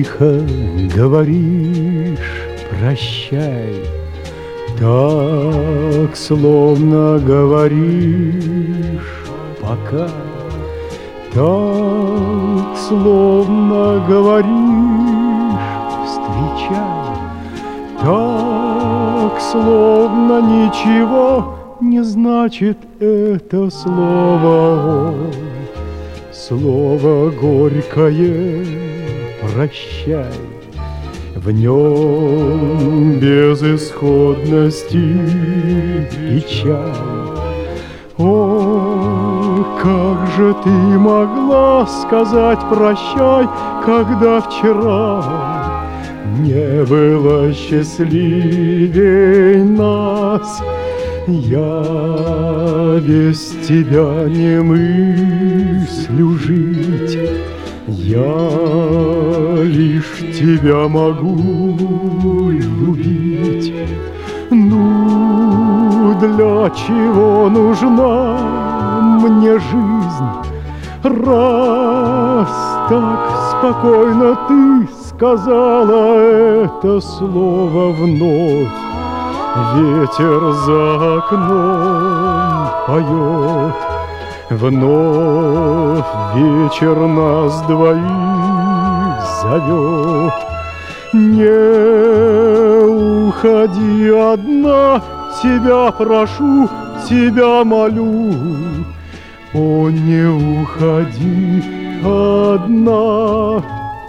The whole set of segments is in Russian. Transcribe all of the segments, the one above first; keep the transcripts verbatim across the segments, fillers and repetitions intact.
тихо говоришь прощай, так словно говоришь пока, так словно говоришь встречай, так словно ничего не значит это слово. Ой, слово горькое прощай, в нем безысходности печаль. О, как же ты могла сказать прощай, когда вчера не было счастливей нас? Я без тебя не мыслю жить, я лишь тебя могу любить. Ну, для чего нужна мне жизнь, раз так спокойно ты сказала это слово вновь? Ветер за окном поет, вновь вечер нас двоих зовет. Не уходи одна, тебя прошу, тебя молю. О, не уходи одна.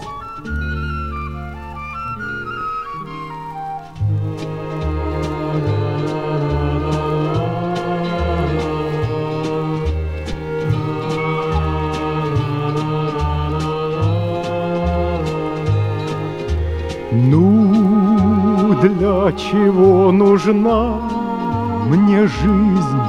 Ну, для чего нужна мне жизнь,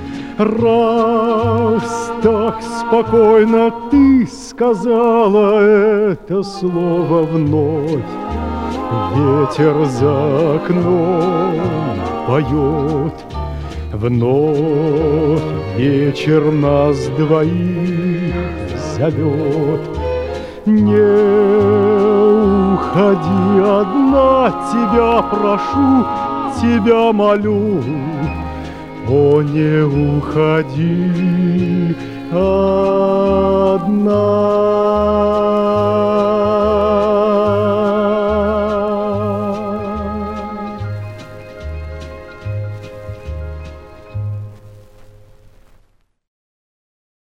раз так спокойно ты сказала это слово вновь? Ветер за окном поет, вновь вечер нас двоих зовет. Не уходи одна, тебя прошу, тебя молю. О, не уходи одна.